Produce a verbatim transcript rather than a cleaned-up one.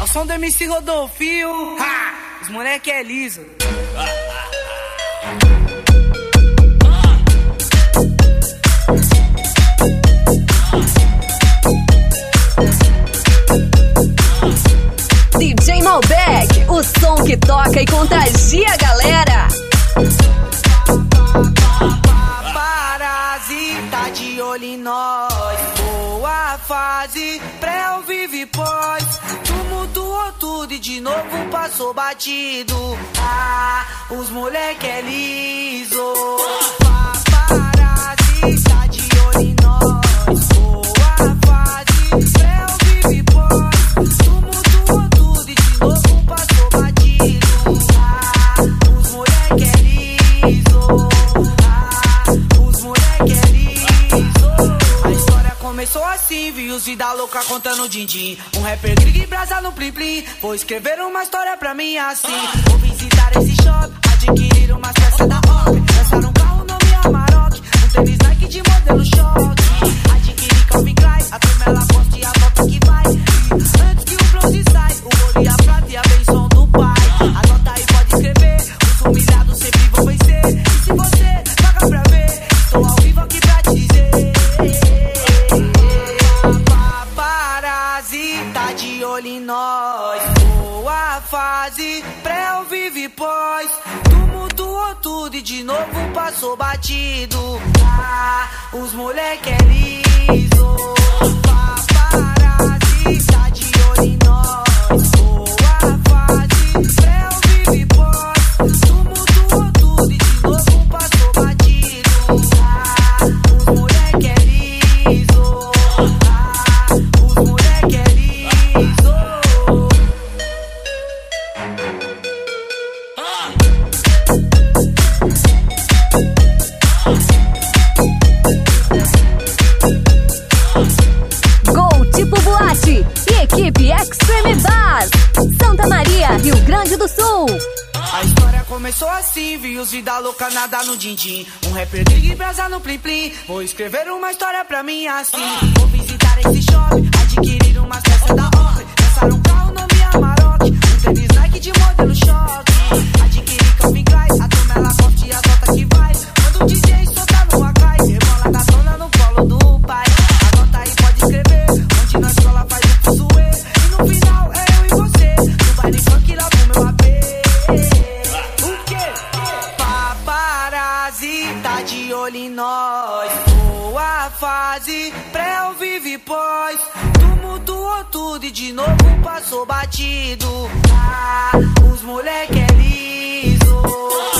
Ao som do M C Rodolfinho, ha! Os moleque é liso. D J Malbec, o som que toca e contagia a galera. Paparazzi tá de olho em nós. Boa fase, pré, ao vivo e pós. Tumultuou tudo e de novo passou batido. Ah, os moleque é liso. Paparazzi tá de olho em nós. Boa fase, pré, ao vivo e pós. Tumultuou tudo e de novo passou batido. Ah, os moleque é liso. Ah, os moleque é liso. A história começou assim, vi os vida louca contando din-din. Um rapper gringo e brasa no plim-plim. Vou escrever uma história pra mim assim. Vou visitar esse shopping, adquirir umas peças da obra. Lançar um carro nome Amarok, um tênis Nike de modelo choque. Adquirir Calvin Klein, a turma ela gosta e a nota que vai. E antes que o bronze sai, o ouro e a prata e a benção do pai. Anota aí, pode escrever, os humilhados sempre vão vencer. E se você paga pra ver, estou ao vivo aqui pra te dizer. Paparazzi tá de olho em nós. Boa fase, pré, ao vivo e pós. Tumultuou tudo e de novo passou batido. Ah, os moleque é liso. Paparazzi tá de olho em nós. Boa fase, pré, ao vivo e pós. Tumultuou tudo e de novo passou batido. Ah, os moleque é liso. Ah, os moleque é liso. Gol tipo boate e equipe Extreme Bass, Santa Maria, Rio Grande do Sul. A história começou assim, vi os vida louca nadar no din-din. Um rapper gringo e brasa no plim-plim. Vou escrever uma história pra mim assim. Vou visitar esse shopping, adquirir umas peças da obra. Lançar um carro nome Amarok, um tênis Nike de modelo choque. Adquirir Calvin Klein, a turma ela gosta e a nota que vai. Quando o D J soltar no Acai, rebola da dona no colo do pai. Anota aí, pode escrever, onde na escola faz o fuzuê. E no final é eu e você, no baile funk lá pro meu A P. O quê? Paparazzi tá de olho em nós. Boa fase, pré, ao vivo e pós. Tumultuou tudo e de novo passou batido. Ah, os moleque é liso.